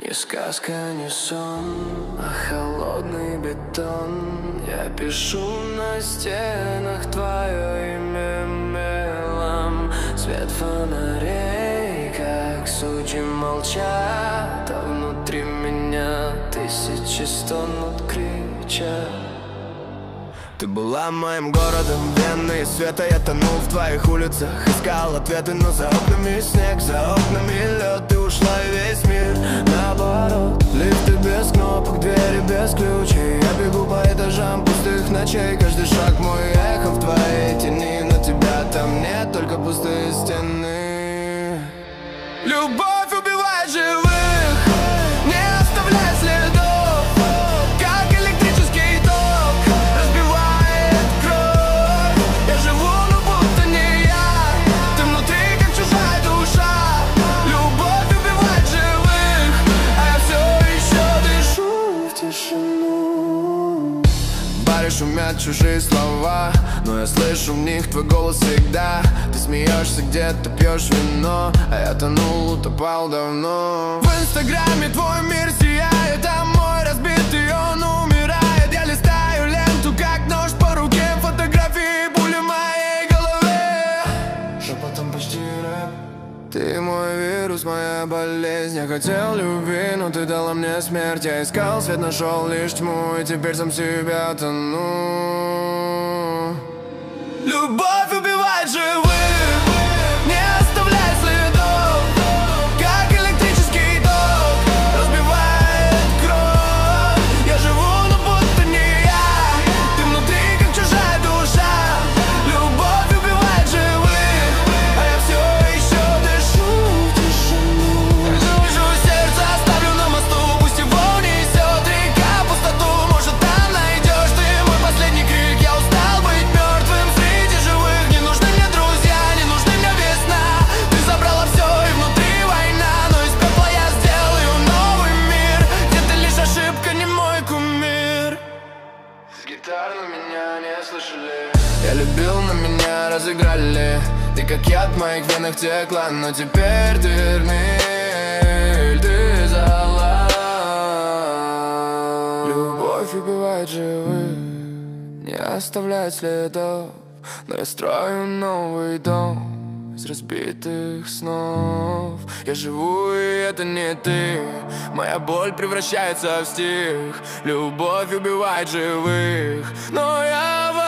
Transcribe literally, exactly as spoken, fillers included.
Ни сказка, ни сон, а холодный бетон. Я пишу на стенах твое имя мелом. Свет фонарей, как судьи молчат, а внутри меня тысячи стонут, кричат. Ты была моим городом, вены света. Я тонул в твоих улицах, искал ответы, но за окнами снег, за окнами лед. Ты ушла и весь мир наоборот. Лифты без кнопок, двери без ключей. Я бегу по этажам пустых ночей. Каждый шаг мой эхо в твоей тени, но тебя там нет, только пустые стены. Любовь убивает живых, не оставляй следов, как электрический ток разбивает кровь. Я живу, но будто не я, ты внутри, как чужая душа. Любовь убивает живых, а я все еще дышу в тишину. В баре шумят чужие слова, но я слышу в них твой голос всегда. Ты смеешься где-то, пьешь вино, а я тонул, утопал давно. В инстаграме твой мир сияет, а мой разбитый, он умирает. Я листаю ленту, как нож по руке, фотографии, пули в моей голове. Шепотом почти рэп. Ты мой вирус, моя болезнь. Я хотел любви, но ты дала мне смерть. Я искал свет, нашел лишь тьму, и теперь сам себя тону. Любовь убивает живых, не оставляй следов, как электрический ток разбивает кровь. Я живу, но будто не я, ты внутри, как чужая душа. Любовь убивает живых, а я все еще дышу в тишину. Вижу сердце, оставлю на мосту, пусть его несет река пустоту. Может, там найдешь ты мой последний крик. Я устал быть мертвым среди живых. Не нужны мне друзья, не нужны мне весна. Ты забрала все, и внутри война, но из пепла я сделаю новый мир, где ты лишь ошибка, не мой кумир. С гитар на меня не слышали. Я любил, на меня разыграли. Ты как яд в моих венах текла, но теперь ты вернее, ты зала. Любовь убивает живых, не оставляет следов, но я строю новый дом из разбитых снов. Я живу, и это не ты. Моя боль превращается в стих. Любовь убивает живых, но я